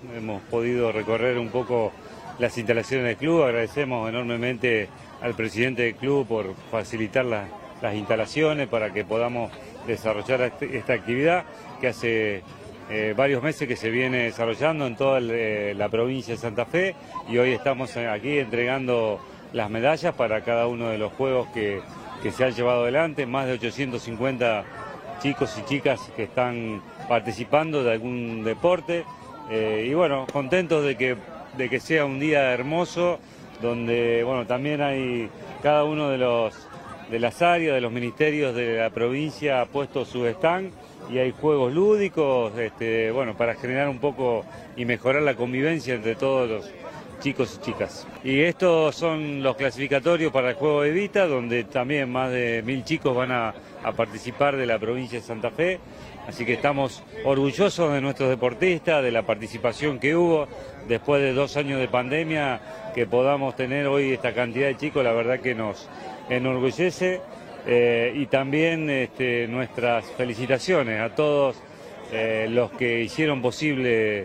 hemos podido recorrer un poco las instalaciones del club. Agradecemos enormemente al presidente del club por facilitar las instalaciones para que podamos desarrollar esta actividad que hace varios meses que se viene desarrollando en toda la provincia de Santa Fe, y hoy estamos aquí entregando las medallas para cada uno de los juegos que se han llevado adelante. Más de 850 chicos y chicas que están participando de algún deporte, y bueno, contentos de que sea un día hermoso, donde bueno, también hay cada uno de las áreas, de los ministerios de la provincia ha puesto su stand, y hay juegos lúdicos, bueno, para generar un poco y mejorar la convivencia entre todos los chicos y chicas. Y estos son los clasificatorios para el juego de Evita, donde también más de 1000 chicos van a participar de la provincia de Santa Fe. Así que estamos orgullosos de nuestros deportistas, de la participación que hubo después de 2 años de pandemia. Que podamos tener hoy esta cantidad de chicos, la verdad que nos enorgullece. Y también nuestras felicitaciones a todos los que hicieron posible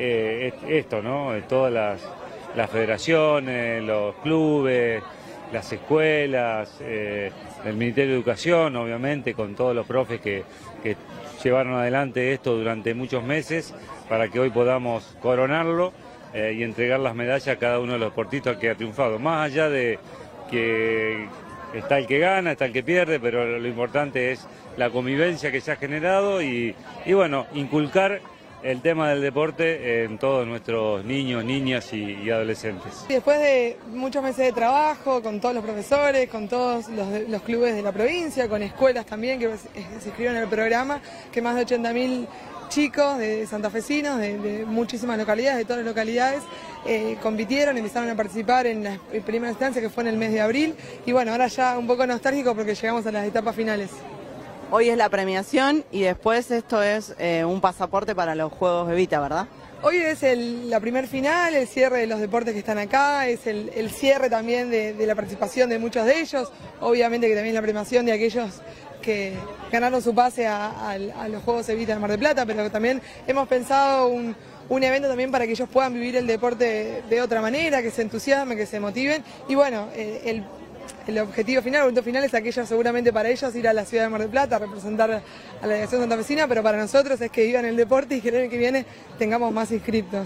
esto, ¿no? Todas las federaciones, los clubes, las escuelas, el Ministerio de Educación, obviamente, con todos los profes que llevaron adelante esto durante muchos meses para que hoy podamos coronarlo y entregar las medallas a cada uno de los deportistas que ha triunfado. Más allá de que está el que gana, está el que pierde, pero lo importante es la convivencia que se ha generado y bueno, inculcar el tema del deporte en todos nuestros niños, niñas y adolescentes. Después de muchos meses de trabajo, con todos los profesores, con todos los clubes de la provincia, con escuelas también que se inscribieron en el programa, que más de 80.000 chicos de santafesinos, de muchísimas localidades, de todas las localidades, compitieron, empezaron a participar en la primera instancia, que fue en el mes de abril, y bueno, ahora ya un poco nostálgico porque llegamos a las etapas finales. Hoy es la premiación y después esto es un pasaporte para los Juegos Evita, ¿verdad? Hoy es la primer final, el cierre de los deportes que están acá, es el cierre también de la participación de muchos de ellos, obviamente que también la premiación de aquellos que ganaron su pase a los Juegos Evita en Mar del Plata, pero también hemos pensado un evento también para que ellos puedan vivir el deporte de otra manera, que se entusiasmen, que se motiven, y bueno, el objetivo final, el punto final es aquello seguramente para ellos ir a la ciudad de Mar del Plata a representar a la delegación santafesina, pero para nosotros es que vivan el deporte y que el año que viene tengamos más inscriptos.